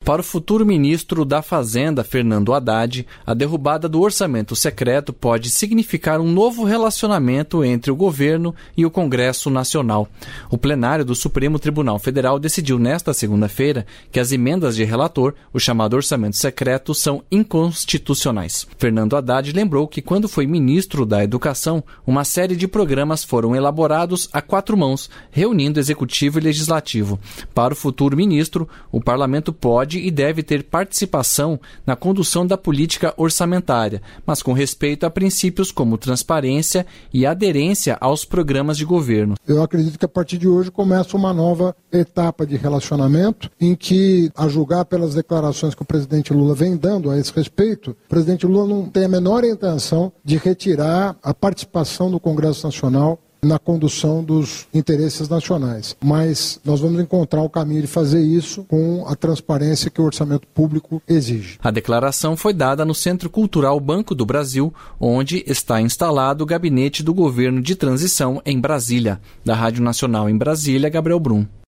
Para o futuro ministro da Fazenda, Fernando Haddad, a derrubada do orçamento secreto pode significar um novo relacionamento entre o governo e o Congresso Nacional. O plenário do Supremo Tribunal Federal decidiu nesta segunda-feira que as emendas de relator, o chamado orçamento secreto, são inconstitucionais. Fernando Haddad lembrou que quando foi ministro da Educação, uma série de programas foram elaborados a 4 mãos, reunindo executivo e legislativo. Para o futuro ministro, o parlamento pode e deve ter participação na condução da política orçamentária, mas com respeito a princípios como transparência e aderência aos programas de governo. Eu acredito que a partir de hoje começa uma nova etapa de relacionamento em que, a julgar pelas declarações que o presidente Lula vem dando a esse respeito, o presidente Lula não tem a menor intenção de retirar a participação do Congresso Nacional na condução dos interesses nacionais. Mas nós vamos encontrar o caminho de fazer isso com a transparência que o orçamento público exige. A declaração foi dada no Centro Cultural Banco do Brasil, onde está instalado o gabinete do governo de transição em Brasília. Da Rádio Nacional em Brasília, Gabriel Brum.